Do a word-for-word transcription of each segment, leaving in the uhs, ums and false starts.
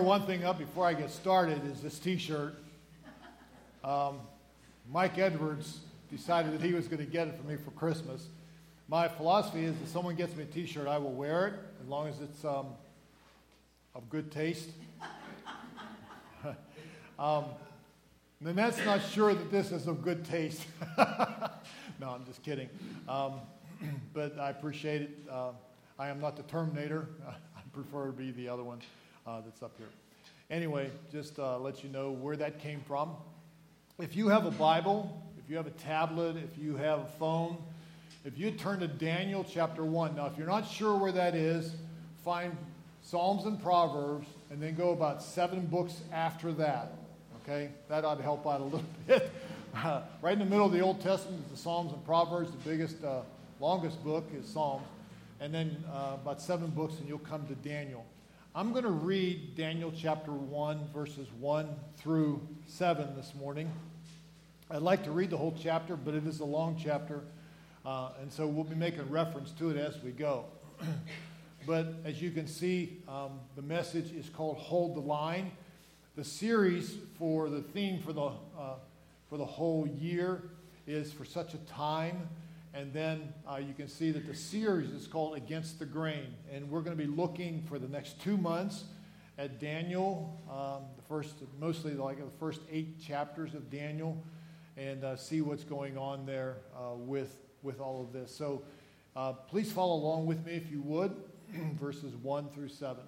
one thing up before I get started is this t-shirt. Um, Mike Edwards decided that he was going to get it for me for Christmas. My philosophy is if someone gets me a t-shirt, I will wear it as long as it's um, of good taste. um, Nanette's not sure that this is of good taste. No, I'm just kidding. Um, but I appreciate it. Uh, I am not the Terminator. I prefer to be the other one uh, that's up here. Anyway, just uh, let you know where that came from. If you have a Bible, if you have a tablet, if you have a phone, if you turn to Daniel chapter one. Now, if you're not sure where that is, find Psalms and Proverbs, and then go about seven books after that. Okay? That ought to help out a little bit. Uh, right in the middle of the Old Testament is the Psalms and Proverbs. The biggest, uh, longest book is Psalms. And then uh, about seven books, and you'll come to Daniel. I'm going to read Daniel chapter one, verses one through seven this morning. I'd like to read the whole chapter, but it is a long chapter. Uh, and so we'll be making reference to it as we go. But as you can see, um, the message is called Hold the Line. The series for the theme for the uh, for the whole year is For Such a Time. And then uh, you can see that the series is called Against the Grain. And we're going to be looking for the next two months at Daniel, um, the first, mostly like the first eight chapters of Daniel, and uh, see what's going on there uh, with, with all of this. So uh, please follow along with me if you would, verses one through seven.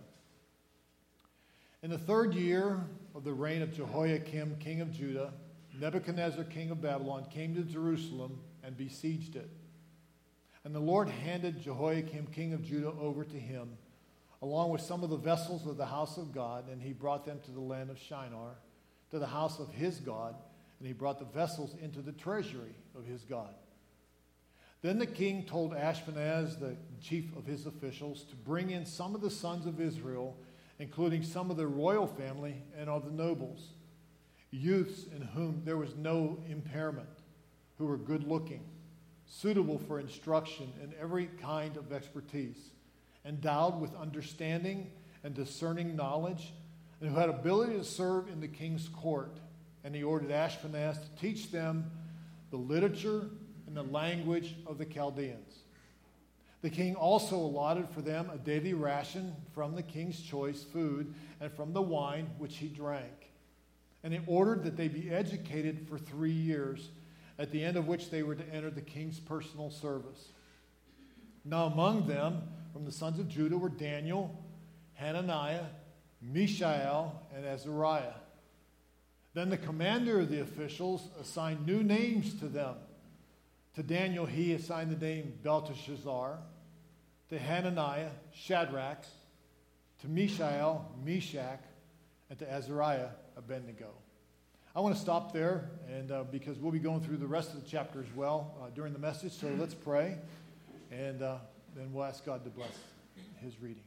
In the third year of the reign of Jehoiakim, king of Judah, Nebuchadnezzar, king of Babylon, came to Jerusalem and besieged it. And the Lord handed Jehoiakim, king of Judah, over to him, along with some of the vessels of the house of God, and he brought them to the land of Shinar, to the house of his God, and he brought the vessels into the treasury of his God. Then the king told Ashpenaz, the chief of his officials, to bring in some of the sons of Israel, including some of the royal family and of the nobles, youths in whom there was no impairment, who were good-looking, suitable for instruction in every kind of expertise, endowed with understanding and discerning knowledge, and who had ability to serve in the king's court. And he ordered Ashpenaz to teach them the literature and the language of the Chaldeans. The king also allotted for them a daily ration from the king's choice food and from the wine which he drank. And he ordered that they be educated for three years, at the end of which they were to enter the king's personal service. Now among them, from the sons of Judah, were Daniel, Hananiah, Mishael, and Azariah. Then the commander of the officials assigned new names to them. To Daniel he assigned the name Belteshazzar, to Hananiah, Shadrach, to Mishael, Meshach, and to Azariah, Abednego. I want to stop there, and uh, because we'll be going through the rest of the chapter as well uh, during the message, so let's pray, and uh, then we'll ask God to bless his reading.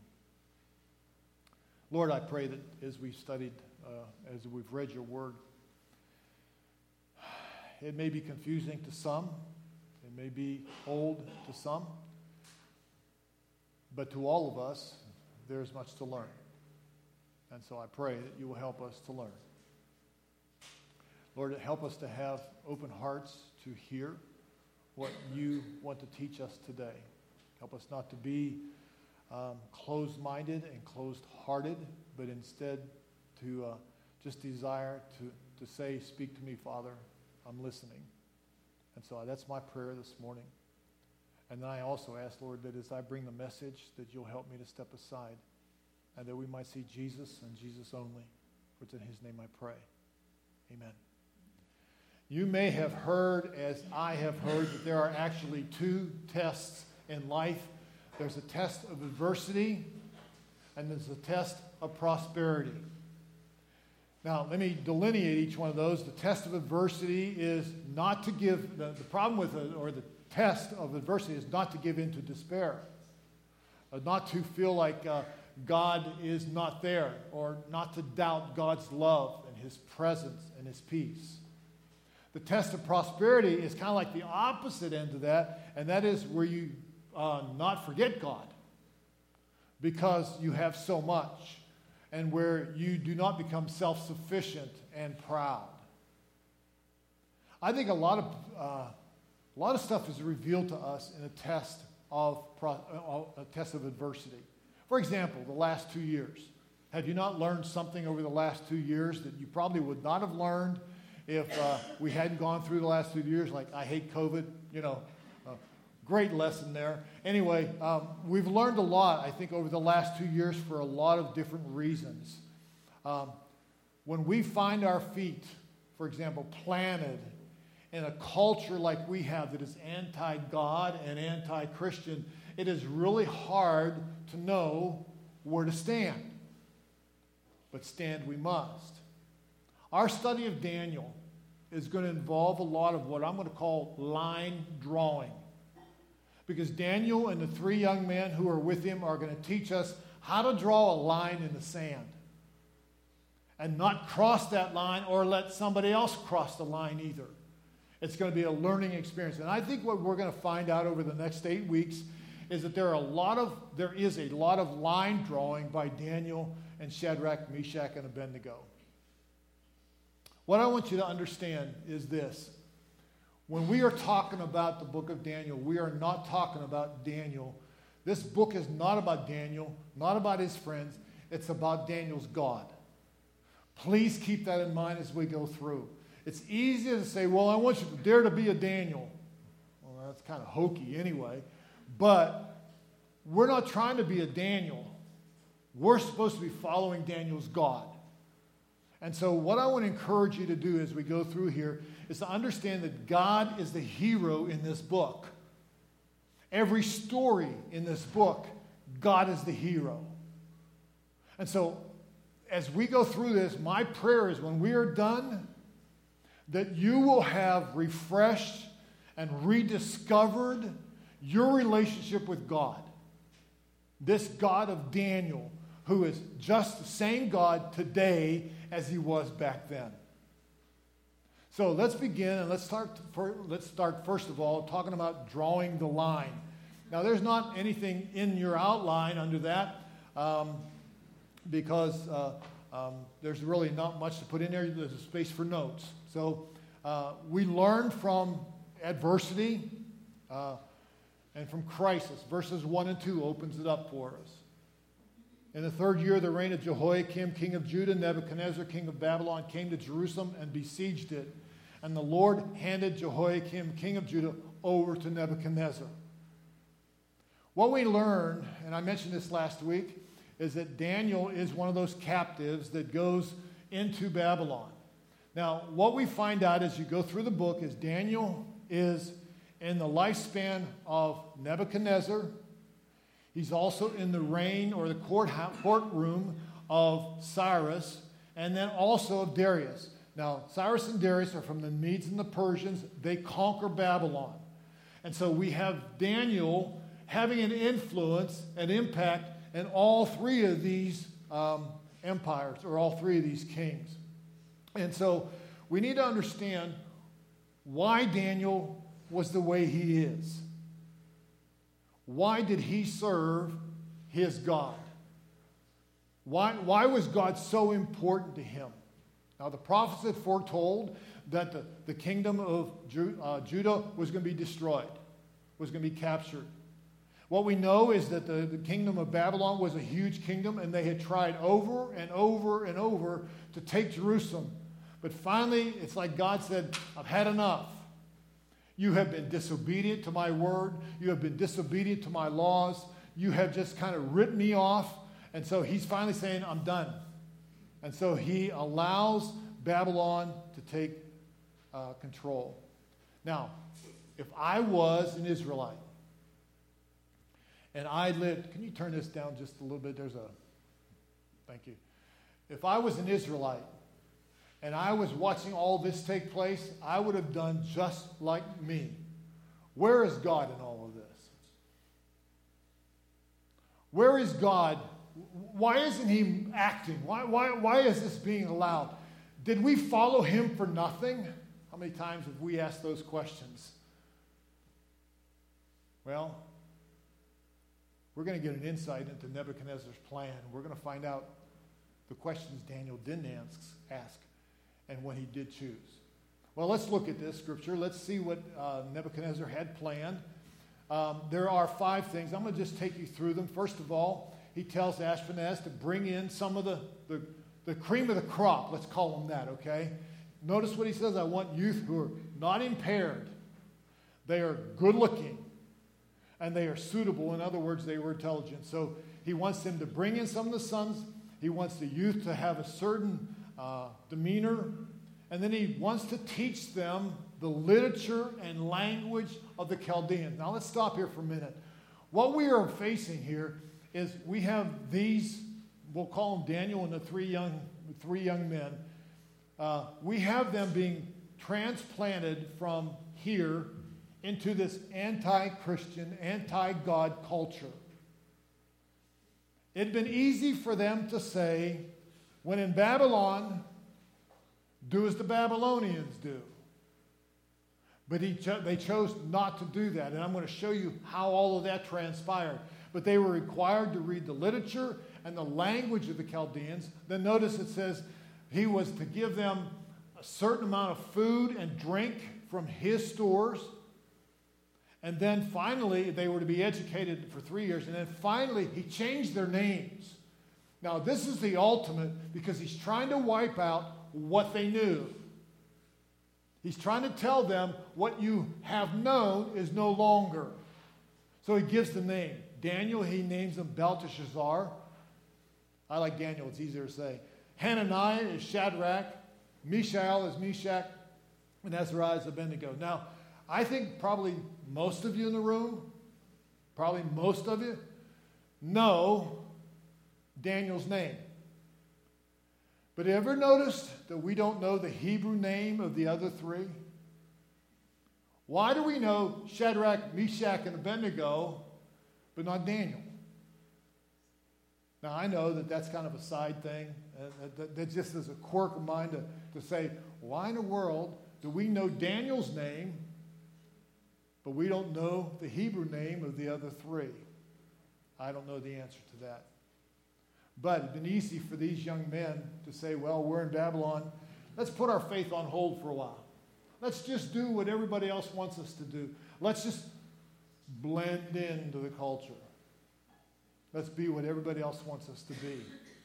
Lord, I pray that as we've studied, uh, as we've read your word, it may be confusing to some, it may be old to some, but to all of us, there's much to learn. And so I pray that you will help us to learn. Lord, help us to have open hearts to hear what you want to teach us today. Help us not to be um, closed-minded and closed-hearted, but instead to uh, just desire to, to say, speak to me, Father, I'm listening. And so that's my prayer this morning. And then I also ask, Lord, that as I bring the message, that you'll help me to step aside, and that we might see Jesus and Jesus only. For it's in his name I pray. Amen. You may have heard, as I have heard, that there are actually two tests in life. There's a test of adversity, and there's a test of prosperity. Now, let me delineate each one of those. The test of adversity is not to give, the, the problem with it, or the test of adversity is not to give in to despair, uh, not to feel like uh, God is not there, or not to doubt God's love and his presence and his peace. The test of prosperity is kind of like the opposite end of that, and that is where you uh, not forget God because you have so much. and where you do not become self-sufficient and proud. I think a lot of uh, a lot of stuff is revealed to us in a test of pro- uh, a test of adversity. For example, the last two years. Have you not learned something over the last two years that you probably would not have learned if uh, we hadn't gone through the last two years? Like, I hate COVID, you know, uh, great lesson there. Anyway, um, we've learned a lot, I think, over the last two years for a lot of different reasons. Um, when we find our feet, for example, planted in a culture like we have that is anti-God and anti-Christian, it is really hard to know where to stand. But stand we must. Our study of Daniel is going to involve a lot of what I'm going to call line drawing. Because Daniel and the three young men who are with him are going to teach us how to draw a line in the sand. And not cross that line or let somebody else cross the line either. It's going to be a learning experience. And I think what we're going to find out over the next eight weeks is that there are a lot of, there is a lot of line drawing by Daniel and Shadrach, Meshach, and Abednego. What I want you to understand is this. When we are talking about the book of Daniel, we are not talking about Daniel. This book is not about Daniel, not about his friends. It's about Daniel's God. Please keep that in mind as we go through. It's easy to say, well, I want you to dare to be a Daniel. Well, that's kind of hokey anyway. But we're not trying to be a Daniel. We're supposed to be following Daniel's God. And so what I want to encourage you to do as we go through here is to understand that God is the hero in this book. Every story in this book, God is the hero. And so as we go through this, my prayer is when we are done, that you will have refreshed and rediscovered your relationship with God. This God of Daniel, who is just the same God today as he was back then. So let's begin, and let's start, for, let's start first of all talking about drawing the line. Now, there's not anything in your outline under that um, because uh, um, there's really not much to put in there. There's a space for notes. So uh, we learn from adversity uh, and from crisis. Verses one and two opens it up for us. In the third year of the reign of Jehoiakim, king of Judah, Nebuchadnezzar, king of Babylon, came to Jerusalem and besieged it. And the Lord handed Jehoiakim, king of Judah, over to Nebuchadnezzar. What we learn, and I mentioned this last week, is that Daniel is one of those captives that goes into Babylon. Now, what we find out as you go through the book is Daniel is in the lifespan of Nebuchadnezzar. He's also in the reign or the court courtroom of Cyrus, and then also of Darius. Now, Cyrus and Darius are from the Medes and the Persians. They conquer Babylon. And so we have Daniel having an influence, an impact in all three of these um, empires, or all three of these kings. And so we need to understand why Daniel was the way he is. Why did he serve his God? Why, why was God so important to him? Now, the prophets had foretold that the, the kingdom of Ju, uh, Judah was going to be destroyed, was going to be captured. What we know is that the, the kingdom of Babylon was a huge kingdom, and they had tried over and over and over to take Jerusalem. But finally, it's like God said, I've had enough. You have been disobedient to my word. You have been disobedient to my laws. You have just kind of written me off. And so he's finally saying, I'm done. And so he allows Babylon to take uh, control. Now, if I was an Israelite and I lived, can you turn this down just a little bit? There's a, thank you. If I was an Israelite and I was watching all this take place, I would have done just like me. Where is God in all of this? Where is God? Why isn't he acting? Why, why, why is this being allowed? Did we follow him for nothing? How many times have we asked those questions? Well, we're going to get an insight into Nebuchadnezzar's plan. We're going to find out the questions Daniel didn't ask and what he did choose. Well, let's look at this scripture. Let's see what uh, Nebuchadnezzar had planned. Um, there are five things. I'm going to just take you through them. First of all, he tells Ashpenaz to bring in some of the, the, the cream of the crop. Let's call them that, okay? Notice what he says. I want youth who are not impaired. They are good looking. And they are suitable. In other words, they were intelligent. So he wants them to bring in some of the sons. He wants the youth to have a certain uh, demeanor. And then he wants to teach them the literature and language of the Chaldeans. Now let's stop here for a minute. What we are facing here is we have these, we'll call them Daniel and the three young, three young men. Uh, we have them being transplanted from here into this anti-Christian, anti-God culture. It had been easy for them to say, when in Babylon, do as the Babylonians do. But he cho- they chose not to do that. And I'm going to show you how all of that transpired. But they were required to read the literature and the language of the Chaldeans. Then notice it says he was to give them a certain amount of food and drink from his stores. And then finally, they were to be educated for three years. And then finally, he changed their names. Now, this is the ultimate because he's trying to wipe out what they knew. He's trying to tell them what you have known is no longer. So he gives the name. Daniel, he names him Belteshazzar. I like Daniel, it's easier to say. Hananiah is Shadrach. Mishael is Meshach. And Azariah is Abednego. Now, I think probably most of you in the room, probably most of you, know Daniel's name. But ever noticed that we don't know the Hebrew name of the other three? Why do we know Shadrach, Meshach, and Abednego, but not Daniel? Now, I know that that's kind of a side thing. Uh, that, that just is a quirk of mine to, to say, why in the world do we know Daniel's name, but we don't know the Hebrew name of the other three? I don't know the answer to that. But it's been easy for these young men to say, well, we're in Babylon. Let's put our faith on hold for a while. Let's just do what everybody else wants us to do. Let's just blend into the culture. Let's be what everybody else wants us to be.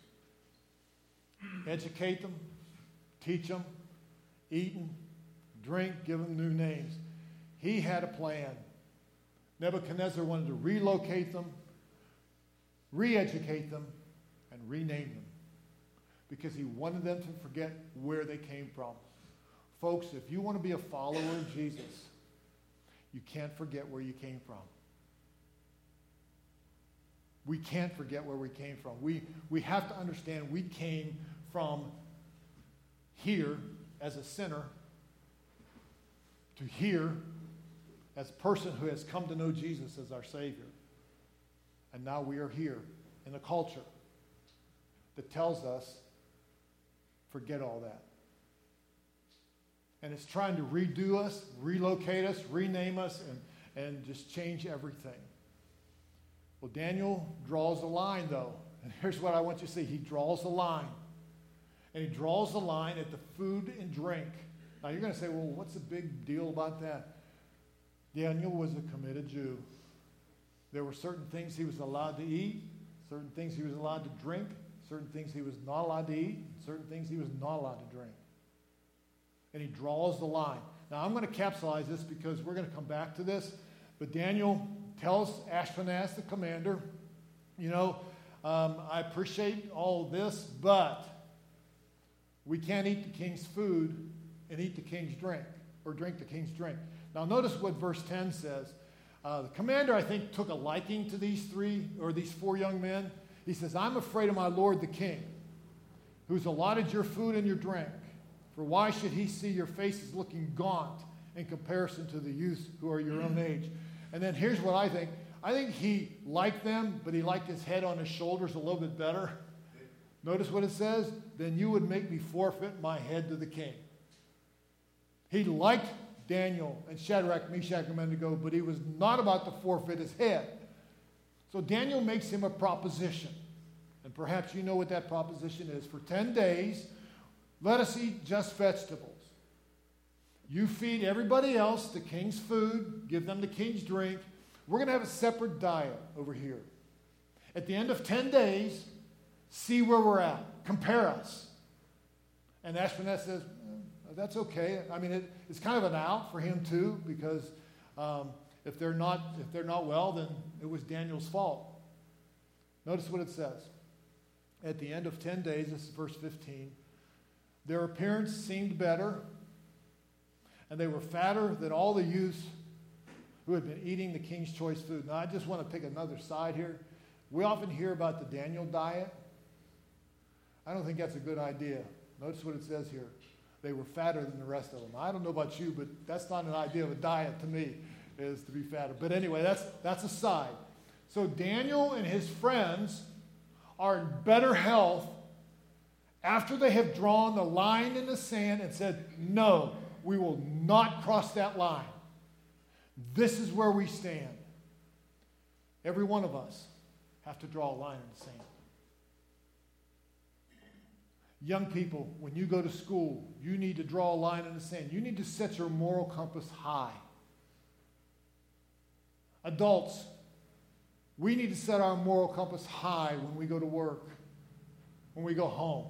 Educate them, teach them, eat them, drink, give them new names. He had a plan. Nebuchadnezzar wanted to relocate them, re-educate them, and rename them because he wanted them to forget where they came from. Folks, if you want to be a follower of Jesus, you can't forget where you came from. We can't forget where we came from. We, we have to understand we came from here as a sinner to here as a person who has come to know Jesus as our Savior. And now we are here in a culture that tells us, forget all that. And it's trying to redo us, relocate us, rename us, and, and just change everything. Well, Daniel draws a line, though. And here's what I want you to see. He draws a line. And he draws the line at the food and drink. Now, you're going to say, well, what's the big deal about that? Daniel was a committed Jew. There were certain things he was allowed to eat, certain things he was allowed to drink, certain things he was not allowed to eat, certain things he was not allowed to drink. And he draws the line. Now, I'm going to capsulize this because we're going to come back to this. But Daniel tells Ashpenaz, the commander, you know, um, I appreciate all this, but we can't eat the king's food and eat the king's drink, or drink the king's drink. Now, notice what verse ten says. Uh, the commander, I think, took a liking to these three, or these four young men. He says, I'm afraid of my lord the king, who's allotted your food and your drink. For why should he see your faces looking gaunt in comparison to the youths who are your own age? And then here's what I think. I think he liked them, but he liked his head on his shoulders a little bit better. Notice what it says. Then you would make me forfeit my head to the king. He liked Daniel and Shadrach, Meshach, and Abednego, but he was not about to forfeit his head. So Daniel makes him a proposition. And perhaps you know what that proposition is. For ten days, let us eat just vegetables. You feed everybody else the king's food, give them the king's drink. We're going to have a separate diet over here. At the end of ten days, see where we're at. Compare us. And Ashpenaz says, eh, that's okay. I mean, it, it's kind of an out for him too, because um, if they're not if they're not well, then it was Daniel's fault. Notice what it says. At the end of ten days, this is verse fifteen, their appearance seemed better, and they were fatter than all the youths who had been eating the king's choice food. Now, I just want to pick another side here. We often hear about the Daniel diet. I don't think that's a good idea. Notice what it says here. They were fatter than the rest of them. I don't know about you, but that's not an idea of a diet to me, is to be fatter. But anyway, that's, that's a side. So Daniel and his friends are in better health after they have drawn the line in the sand and said, no, we will not cross that line. This is where we stand. Every one of us have to draw a line in the sand. Young people, when you go to school, you need to draw a line in the sand. You need to set your moral compass high. Adults, we need to set our moral compass high when we go to work, when we go home.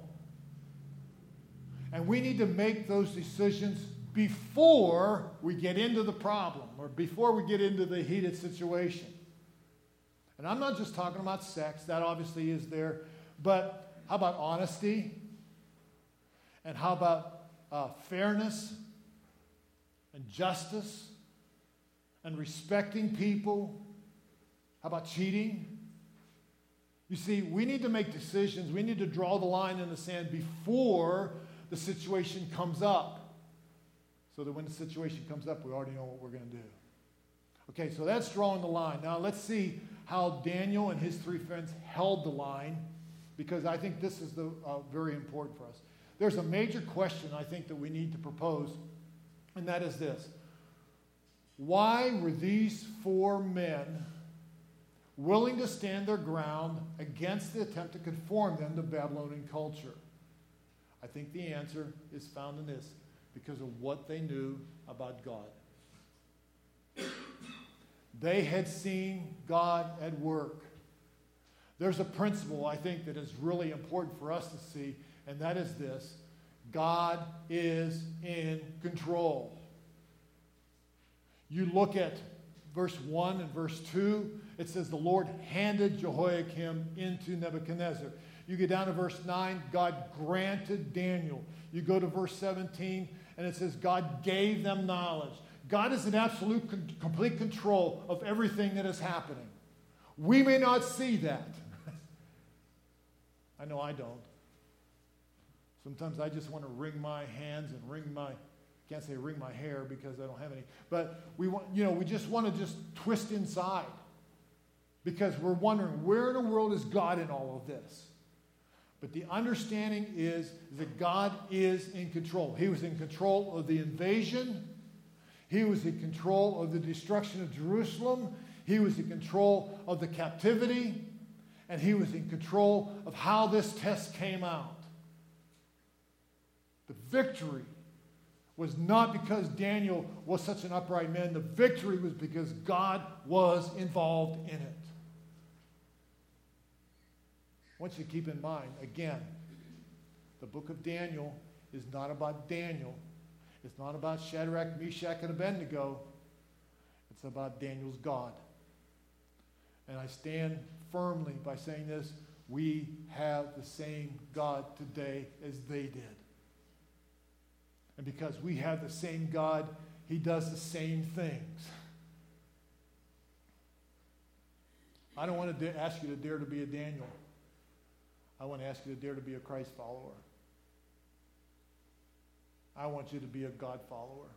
And we need to make those decisions before we get into the problem or before we get into the heated situation. And I'm not just talking about sex, that obviously is there, but how about honesty? And how about uh, fairness and justice and respecting people? How about cheating? You see, we need to make decisions. We need to draw the line in the sand before the situation comes up, so that when the situation comes up, we already know what we're going to do. Okay, so that's drawing the line. Now let's see how Daniel and his three friends held the line, because I think this is the, uh, very important for us. There's a major question I think that we need to propose, and that is this. Why were these four men willing to stand their ground against the attempt to conform them to Babylonian culture? I think the answer is found in this, because of what they knew about God. They had seen God at work. There's a principle, I think, that is really important for us to see, and that is this. God is in control. You look at verse one and verse two, it says the Lord handed Jehoiakim into Nebuchadnezzar. You get down to verse nine, God granted Daniel. You go to verse seventeen, and it says God gave them knowledge. God is in absolute, con- complete control of everything that is happening. We may not see that. I know I don't. Sometimes I just want to wring my hands and wring my, can't say wring my hair because I don't have any, but we want, you know, we just want to just twist inside because we're wondering, where in the world is God in all of this? But the understanding is that God is in control. He was in control of the invasion. He was in control of the destruction of Jerusalem. He was in control of the captivity. And he was in control of how this test came out. The victory was not because Daniel was such an upright man. The victory was because God was involved in it. I want you to keep in mind, again, the book of Daniel is not about Daniel. It's not about Shadrach, Meshach, and Abednego. It's about Daniel's God. And I stand firmly by saying this. We have the same God today as they did. And because we have the same God, he does the same things. I don't want to ask you to dare to be a Daniel. I want to ask you to dare to be a Christ follower. I want you to be a God follower.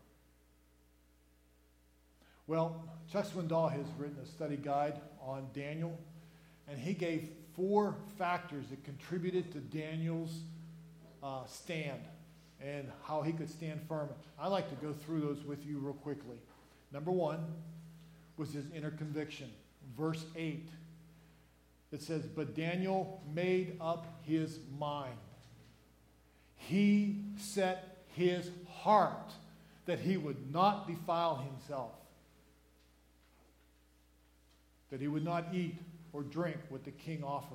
Well, Chuck Swindoll has written a study guide on Daniel, and he gave four factors that contributed to Daniel's uh, stand and how he could stand firm. I'd like to go through those with you real quickly. Number one was his inner conviction. Verse eight. It says, but Daniel made up his mind. He set his heart that he would not defile himself, that he would not eat or drink what the king offered.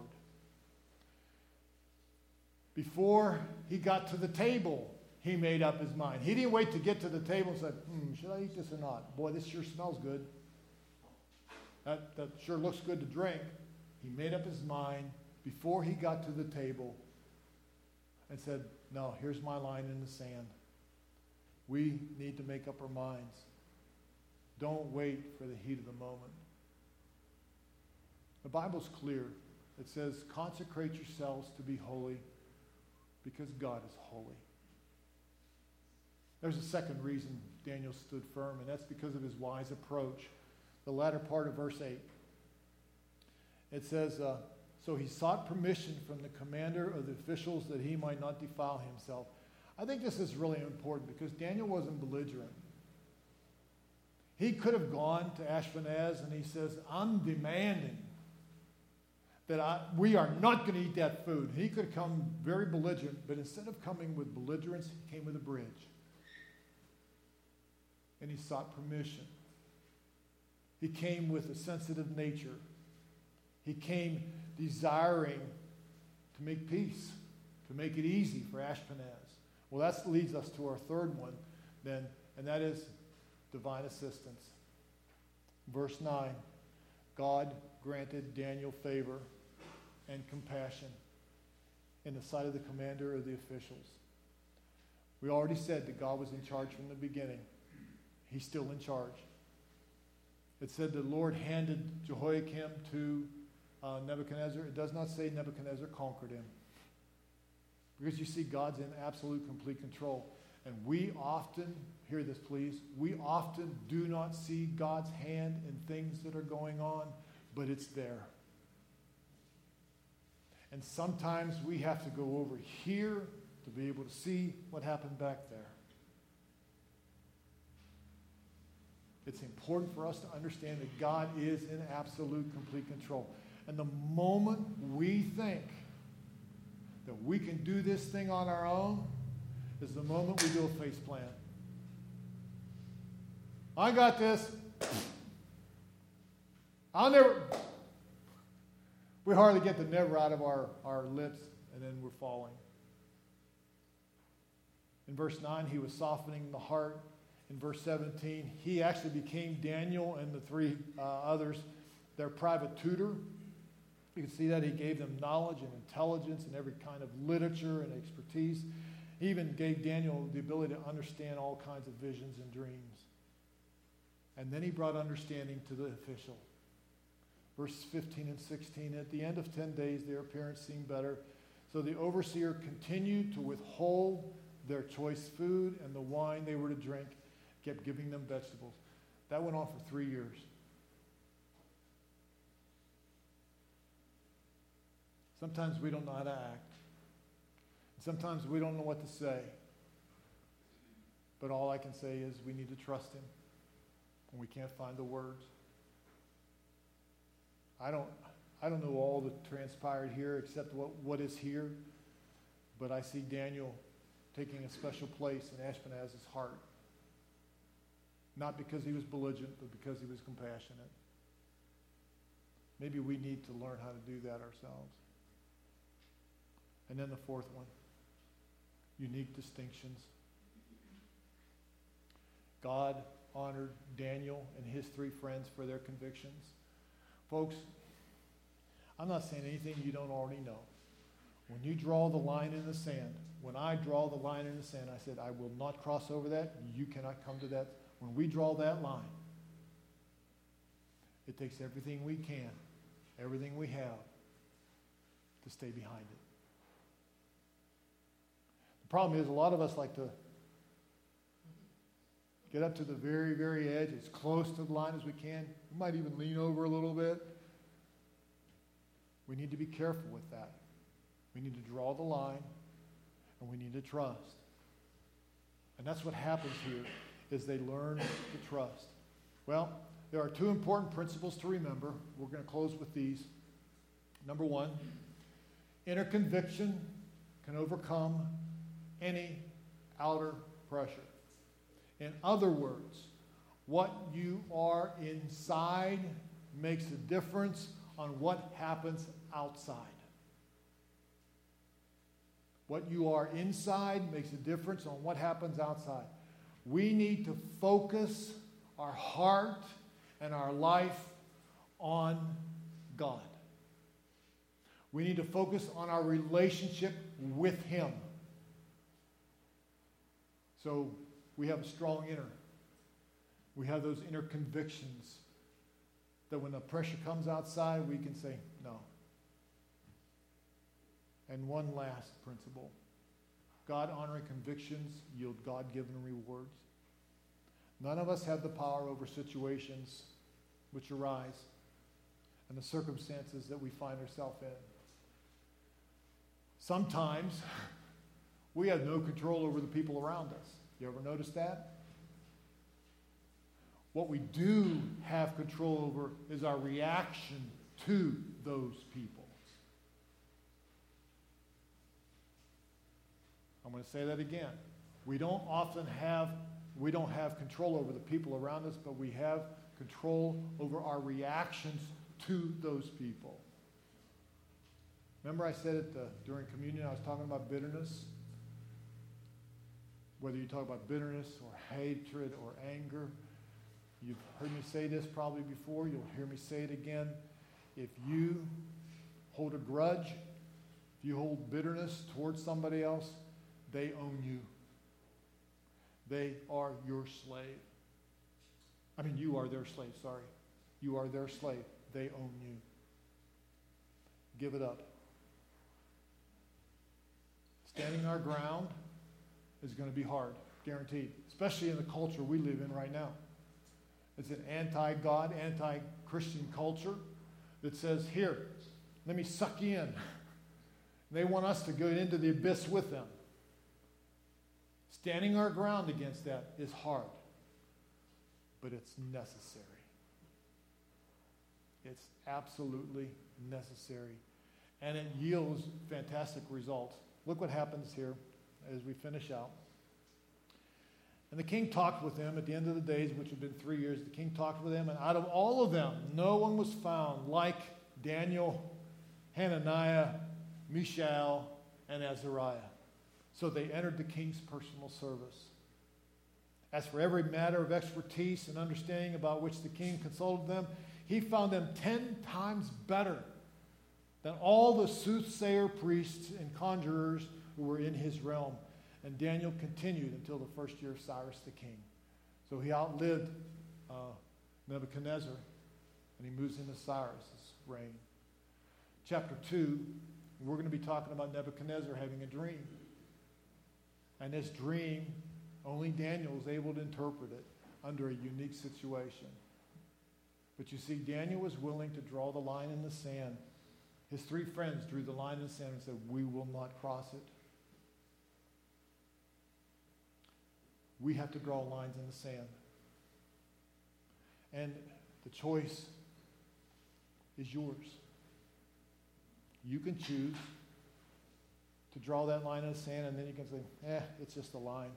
Before he got to the table, he made up his mind. He didn't wait to get to the table and said, hmm, should I eat this or not? Boy, this sure smells good. That, that sure looks good to drink. He made up his mind before he got to the table and said, no, here's my line in the sand. We need to make up our minds. Don't wait for the heat of the moment. The Bible's clear. It says, consecrate yourselves to be holy because God is holy. There's a second reason Daniel stood firm, and that's because of his wise approach. The latter part of verse eight. It says, uh, so he sought permission from the commander of the officials that he might not defile himself. I think this is really important because Daniel wasn't belligerent. He could have gone to Ashpenaz and he says, I'm demanding that I, we are not going to eat that food. He could have come very belligerent, but instead of coming with belligerence, he came with a bridge. And he sought permission. He came with a sensitive nature. He came desiring to make peace, to make it easy for Ashpenaz. Well, that leads us to our third one then, and that is divine assistance. Verse nine, God granted Daniel favor and compassion in the sight of the commander of the officials. We already said that God was in charge from the beginning. He's still in charge. It said the Lord handed Jehoiakim to uh, Nebuchadnezzar. It does not say Nebuchadnezzar conquered him. Because you see, God's in absolute, complete control. And we often, hear this please, we often do not see God's hand in things that are going on, but it's there. And sometimes we have to go over here to be able to see what happened back there. It's important for us to understand that God is in absolute, complete control. And the moment we think that we can do this thing on our own is the moment we do a face plant. I got this. I'll never... We hardly get the never out of our, our lips, and then we're falling. In verse nine, he was softening the heart. In verse seventeen, he actually became Daniel and the three uh, others their private tutor. You can see that he gave them knowledge and intelligence and every kind of literature and expertise. He even gave Daniel the ability to understand all kinds of visions and dreams. And then he brought understanding to the official. Verses fifteen and sixteen, at the end of ten days, their appearance seemed better. So the overseer continued to withhold their choice food and the wine they were to drink, kept giving them vegetables. That went on for three years. Sometimes we don't know how to act. Sometimes we don't know what to say. But all I can say is we need to trust him when we can't find the words. I don't, I don't know all that transpired here except what, what is here, but I see Daniel taking a special place in Ashpenaz's heart. Not because he was belligerent, but because he was compassionate. Maybe we need to learn how to do that ourselves. And then the fourth one, unique distinctions. God honored Daniel and his three friends for their convictions. Folks, I'm not saying anything you don't already know. When you draw the line in the sand, when I draw the line in the sand, I said, I will not cross over that. You cannot come to that. When we draw that line, it takes everything we can, everything we have, to stay behind it. The problem is a lot of us like to get up to the very, very edge, as close to the line as we can. We might even lean over a little bit. We need to be careful with that. We need to draw the line, and we need to trust. And that's what happens here, is they learn to trust. Well, there are two important principles to remember. We're going to close with these. Number one, inner conviction can overcome any outer pressure. In other words, what you are inside makes a difference on what happens outside. What you are inside makes a difference on what happens outside. We need to focus our heart and our life on God. We need to focus on our relationship with Him. So we have a strong inner. We have those inner convictions that when the pressure comes outside, we can say, no. And one last principle. God-honoring convictions yield God-given rewards. None of us have the power over situations which arise and the circumstances that we find ourselves in. Sometimes we have no control over the people around us. You ever notice that? What we do have control over is our reaction to those people. I'm going to say that again. We don't often have, we don't have control over the people around us, but we have control over our reactions to those people. Remember I said it uh, during communion, I was talking about bitterness? Whether you talk about bitterness or hatred or anger, you've heard me say this probably before, you'll hear me say it again. If you hold a grudge, if you hold bitterness towards somebody else, they own you. They are your slave. I mean, you are their slave, sorry. You are their slave. They own you. Give it up. Standing our ground is going to be hard, guaranteed, especially in the culture we live in right now. It's an anti-God, anti-Christian culture that says, here, let me suck you in. They want us to go into the abyss with them. Standing our ground against that is hard, but it's necessary. It's absolutely necessary, and it yields fantastic results. Look what happens here as we finish out. And the king talked with them at the end of the days, which had been three years. The king talked with them, and out of all of them, no one was found like Daniel, Hananiah, Mishael, and Azariah. So they entered the king's personal service. As for every matter of expertise and understanding about which the king consulted them, he found them ten times better than all the soothsayer priests and conjurers who were in his realm. And Daniel continued until the first year of Cyrus the king. So he outlived uh, Nebuchadnezzar, and he moves into Cyrus' reign. Chapter two, we're going to be talking about Nebuchadnezzar having a dream. And this dream, only Daniel was able to interpret it under a unique situation. But you see, Daniel was willing to draw the line in the sand. His three friends drew the line in the sand and said, we will not cross it. We have to draw lines in the sand. And the choice is yours. You can choose to draw that line in the sand, and then you can say, eh, it's just a line.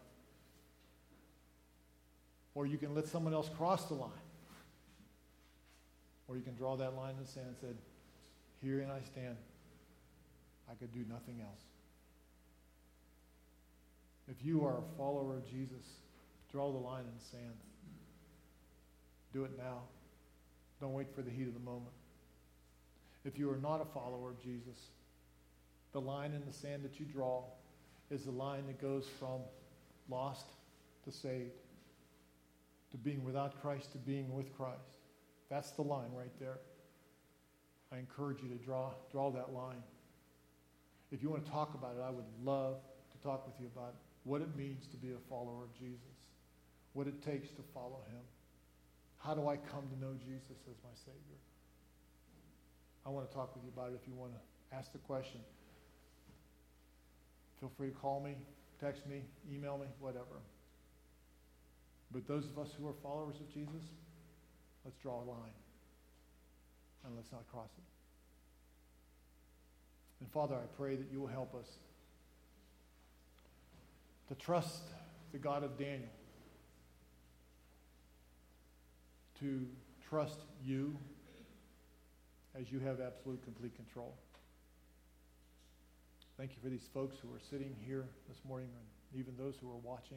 Or you can let someone else cross the line. Or you can draw that line in the sand and say, herein I stand. I could do nothing else. If you are a follower of Jesus, draw the line in the sand. Do it now. Don't wait for the heat of the moment. If you are not a follower of Jesus, the line in the sand that you draw is the line that goes from lost to saved, to being without Christ to being with Christ. That's the line right there. I encourage you to draw, draw that line. If you want to talk about it, I would love to talk with you about what it means to be a follower of Jesus, what it takes to follow him. How do I come to know Jesus as my Savior? I want to talk with you about it if you want to ask the question. Feel free to call me, text me, email me, whatever. But those of us who are followers of Jesus, let's draw a line. And let's not cross it. And Father, I pray that you will help us to trust the God of Daniel, to trust you as you have absolute, complete control. Thank you for these folks who are sitting here this morning, and even those who are watching.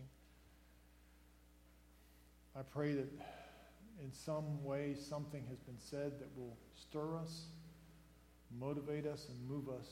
I pray that in some way something has been said that will stir us, motivate us, and move us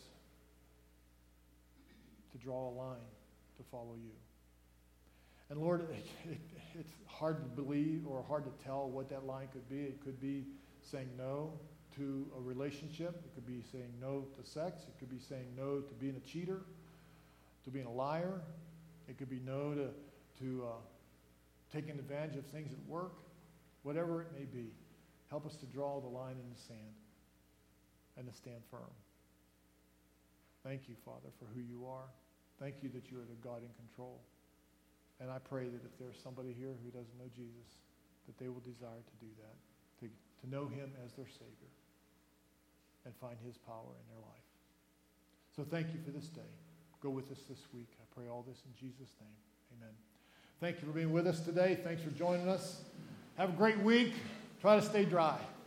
to draw a line to follow you. And Lord, it, it, it's hard to believe or hard to tell what that line could be. It could be saying no to a relationship. It could be saying no to sex. It could be saying no to being a cheater, to being a liar. It could be no to, to uh, taking advantage of things at work. Whatever it may be, help us to draw the line in the sand and to stand firm. Thank you, Father, for who you are. Thank you that you are the God in control. And I pray that if there's somebody here who doesn't know Jesus, that they will desire to do that, to, to know him as their Savior and find his power in their life. So thank you for this day. Go with us this week. I pray all this in Jesus' name. Amen. Thank you for being with us today. Thanks for joining us. Have a great week. Try to stay dry.